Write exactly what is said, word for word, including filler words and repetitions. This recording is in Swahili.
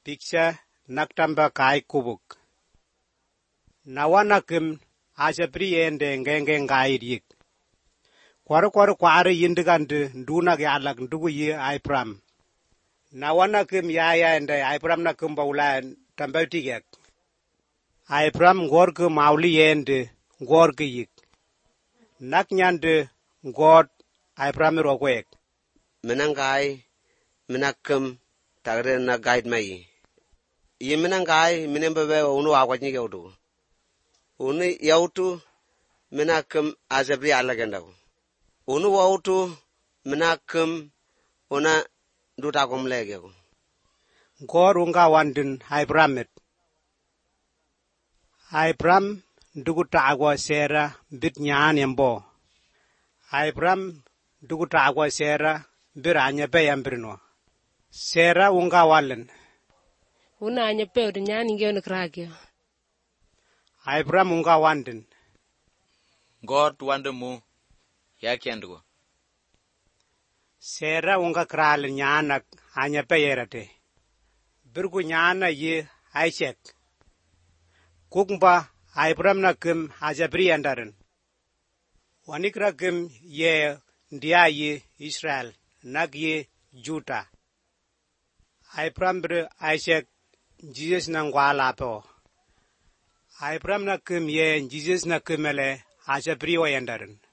piksha naktamba kai kubuk. Nawana kim asapri ende ngenge ngai rik. Kwaru kwaru kwaru yindigande nduna ge alak ndugu ye Abraham. Nawana kim yaya ende Abraham na kim baula tambatigek. Abraham gorke mauli ende gorke yik. Nak nyande God Abraham rokwek. Menangai menakem tagre na guide mai. Ye menangai menembe unu awatni yaudu. Unu yautu menakem azabri alagenda. Unu wautu menakem una duta komlege. God unga wandin Abraham. Abraham duguta agwa sera bit nyan yambo. Abraham duguta agwa sera biranya bayambrino. Sera unga walen. Una anya pe od nyani ngeo nikragyo. Abraham unga wandin. God wande mu yakiandgo. Sera unga kral nyana anya payerate. Birgu nyana ye Isaac. Kukmba Abraham na kim azabri andaren. Wanikra kim ye ndia ye Israel nag ye Juta. Abraham bre Isaac Jesus na ngwala po. Abraham na kim ye Jesus na kimele azabri wa andaren.